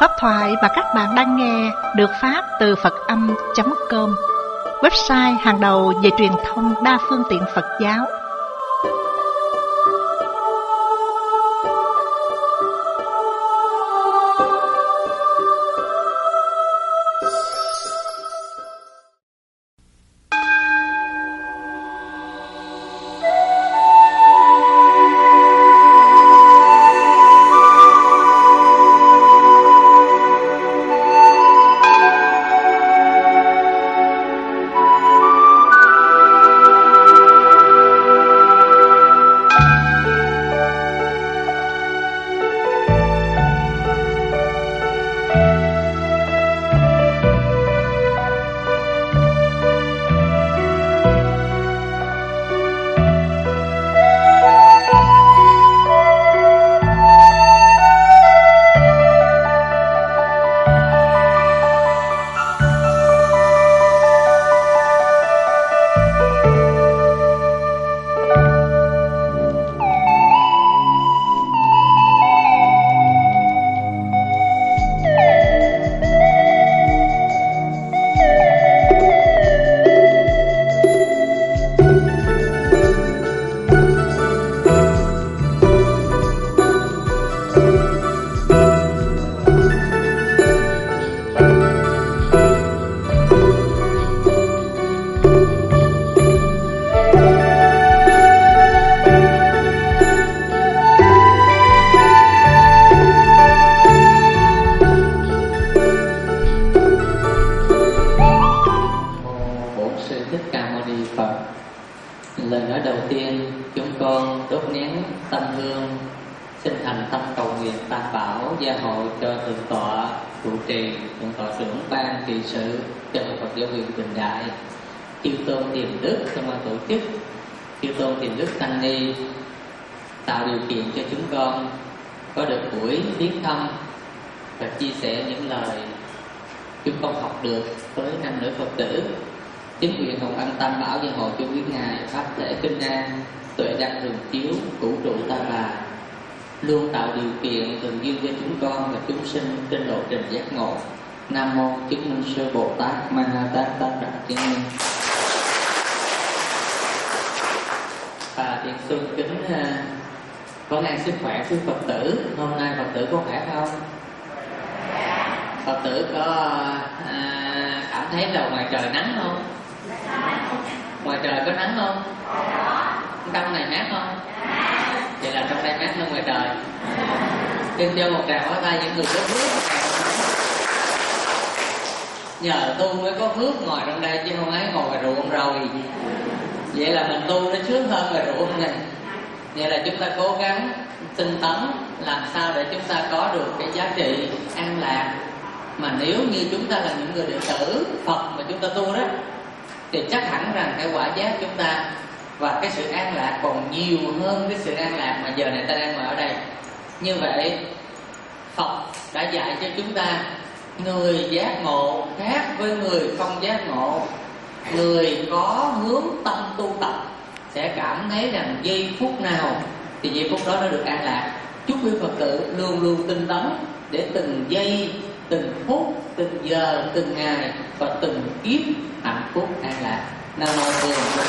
Pháp thoại mà các bạn đang nghe được phát từ Phật-âm.com, website hàng đầu về truyền thông đa phương tiện Phật giáo. Tạo điều kiện cho chúng con có được buổi viếng thăm và chia sẻ những lời chúng con học được với nam nữ Phật tử. Chính quyền Hồng Ân Tam Bảo Gia Hộ cho quý ngài pháp thể kinh an, tuệ đăng thường chiếu, vũ trụ ta bà, luôn tạo điều kiện thường duyên cho chúng con và chúng sinh trên lộ trình giác ngộ. Nam mô Chứng Minh Sư Bồ Tát Ma Ha Tát Tát Đà Thiên Nhân. Thiện Xuân kính có ngang sức khỏe quý Phật tử. Hôm nay Phật tử có khỏe không? Phật tử có cảm thấy là ngoài trời nắng không? Ngoài trời có nắng không? Trong này mát không? Vậy là trong đây mát hơn ngoài trời. Xin cho một tràng pháo tay những người có phước. Nhờ tu mới có phước ngồi trong đây chứ không ấy ngồi ngoài ruộng rồi. Vậy là mình tu nó sướng hơn ngoài ruộng này. Vậy là chúng ta cố gắng tinh tấn làm sao để chúng ta có được cái giá trị an lạc. Mà nếu như chúng ta là những người đệ tử Phật mà chúng ta tu đó, thì chắc hẳn rằng cái quả giác chúng ta và cái sự an lạc còn nhiều hơn cái sự an lạc mà giờ này ta đang ở đây. Như vậy Phật đã dạy cho chúng ta người giác ngộ khác với người không giác ngộ. Người có hướng tâm tu tập sẽ cảm thấy rằng giây phút nào thì giây phút đó nó được an lạc. Chúc quý Phật tử luôn luôn tinh tấn để từng giây, từng phút, từng giờ, từng ngày và từng kiếp hạnh phúc an lạc. Nam mô Bổn Sư.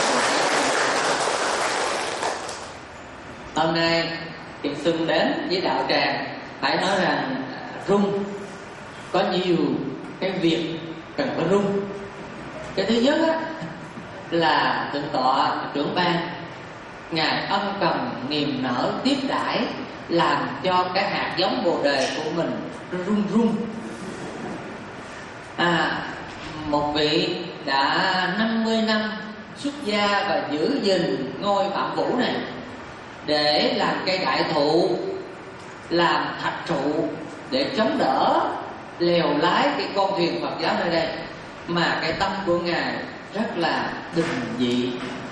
Hôm nay Thiện Xuân đến với đạo tràng phải nói rằng rung, có nhiều cái việc cần phải rung. Cái thứ nhất á, là thượng tọa trưởng ban ngài ân cần niềm nở tiếp đãi, làm cho cái hạt giống bồ đề của mình rung rung. Một vị đã 50 năm xuất gia và giữ gìn ngôi Phạm Vũ này để làm cây đại thụ, làm thạch trụ để chống đỡ lèo lái cái con thuyền Phật giáo nơi đây. Mà cái tâm của ngài rất là bình dị,